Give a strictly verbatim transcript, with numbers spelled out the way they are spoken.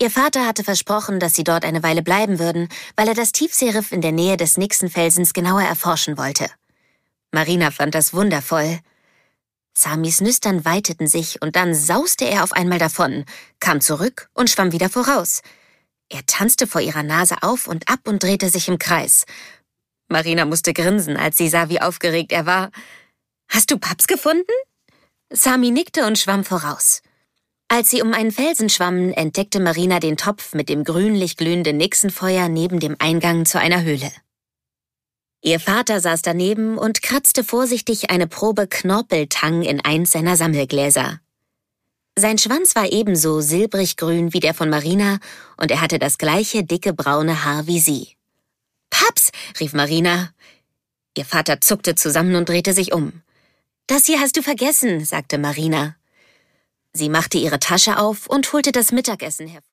Ihr Vater hatte versprochen, dass sie dort eine Weile bleiben würden, weil er das Tiefseeriff in der Nähe des Nixon-Felsens genauer erforschen wollte. Marina fand das wundervoll. Samis Nüstern weiteten sich und dann sauste er auf einmal davon, kam zurück und schwamm wieder voraus. Er tanzte vor ihrer Nase auf und ab und drehte sich im Kreis. Marina musste grinsen, als sie sah, wie aufgeregt er war. »Hast du Paps gefunden?« Sami nickte und schwamm voraus. Als sie um einen Felsen schwammen, entdeckte Marina den Topf mit dem grünlich glühenden Nixonfeuer neben dem Eingang zu einer Höhle. Ihr Vater saß daneben und kratzte vorsichtig eine Probe Knorpeltang in eins seiner Sammelgläser. Sein Schwanz war ebenso silbrig grün wie der von Marina und er hatte das gleiche dicke braune Haar wie sie. »Paps«, rief Marina. Ihr Vater zuckte zusammen und drehte sich um. »Das hier hast du vergessen«, sagte Marina. Sie machte ihre Tasche auf und holte das Mittagessen hervor.